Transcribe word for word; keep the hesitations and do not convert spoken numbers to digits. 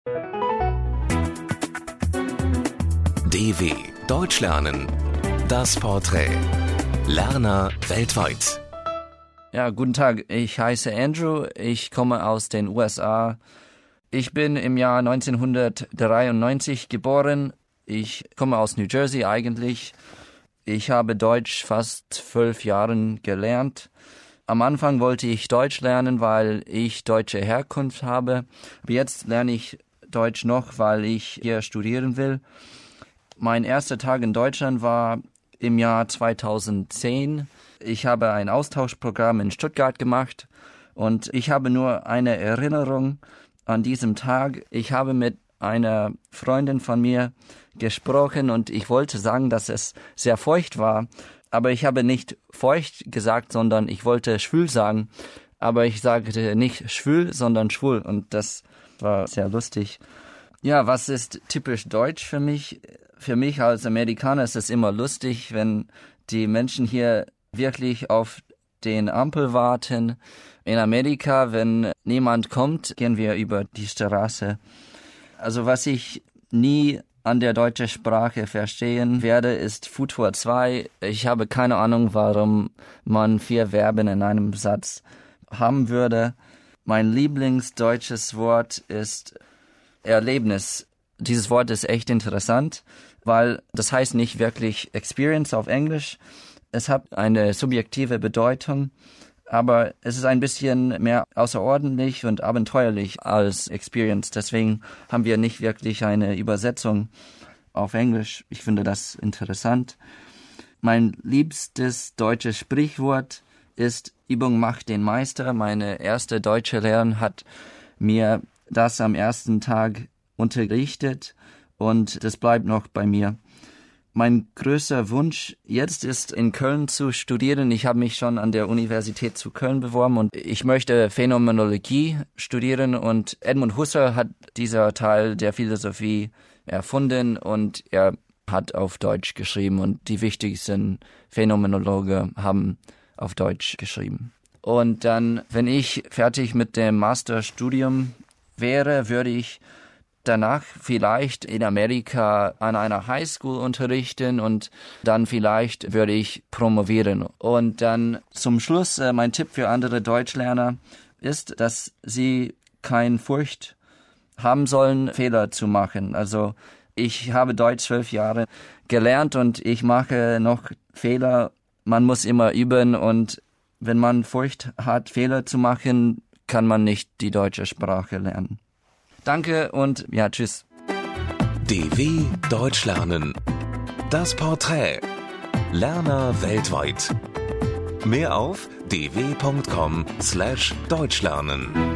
D W Deutsch lernen. Das Porträt. Lerner weltweit. Ja, guten Tag. Ich heiße Andrew. Ich komme aus den U S A. Ich bin im Jahr neunzehnhundertdreiundneunzig geboren. Ich komme aus New Jersey eigentlich. Ich habe Deutsch fast zwölf Jahren gelernt. Am Anfang wollte ich Deutsch lernen, weil ich deutsche Herkunft habe. Aber jetzt lerne ich Deutsch noch, weil ich hier studieren will. Mein erster Tag in Deutschland war im Jahr zweitausendzehn. Ich habe ein Austauschprogramm in Stuttgart gemacht und ich habe nur eine Erinnerung an diesem Tag. Ich habe mit einer Freundin von mir gesprochen und ich wollte sagen, dass es sehr feucht war. Aber ich habe nicht feucht gesagt, sondern ich wollte schwül sagen. Aber ich sagte nicht schwül, sondern schwul. Und das war sehr lustig. Ja, was ist typisch deutsch für mich? Für mich als Amerikaner ist es immer lustig, wenn die Menschen hier wirklich auf den Ampel warten. In Amerika, wenn niemand kommt, gehen wir über die Straße. Also was ich nie an der deutschen Sprache verstehen werde, ist Futur zwei. Ich habe keine Ahnung, warum man vier Verben in einem Satz haben würde. Mein Lieblingsdeutsches Wort ist Erlebnis. Dieses Wort ist echt interessant, weil das heißt nicht wirklich Experience auf Englisch. Es hat eine subjektive Bedeutung, aber es ist ein bisschen mehr außerordentlich und abenteuerlich als Experience. Deswegen haben wir nicht wirklich eine Übersetzung auf Englisch. Ich finde das interessant. Mein liebstes deutsches Sprichwort ist Übung macht den Meister. Meine erste deutsche Lehrerin hat mir das am ersten Tag unterrichtet und das bleibt noch bei mir. Mein größter Wunsch jetzt ist, in Köln zu studieren. Ich habe mich schon an der Universität zu Köln beworben und ich möchte Phänomenologie studieren und Edmund Husserl hat dieser Teil der Philosophie erfunden und er hat auf Deutsch geschrieben und die wichtigsten Phänomenologen haben auf Deutsch geschrieben. Und dann, wenn ich fertig mit dem Masterstudium wäre, würde ich danach vielleicht in Amerika an einer Highschool unterrichten und dann vielleicht würde ich promovieren. Und dann zum Schluss, äh, mein Tipp für andere Deutschlerner ist, dass sie keine Furcht haben sollen, Fehler zu machen. Also ich habe Deutsch zwölf Jahre gelernt und ich mache noch Fehler. Man muss immer üben und wenn man Furcht hat, Fehler zu machen, kann man nicht die deutsche Sprache lernen. Danke und ja, tschüss. D W Deutsch lernen. Das Porträt. Lerner weltweit. Mehr auf d w punkt com slash deutsch lernen.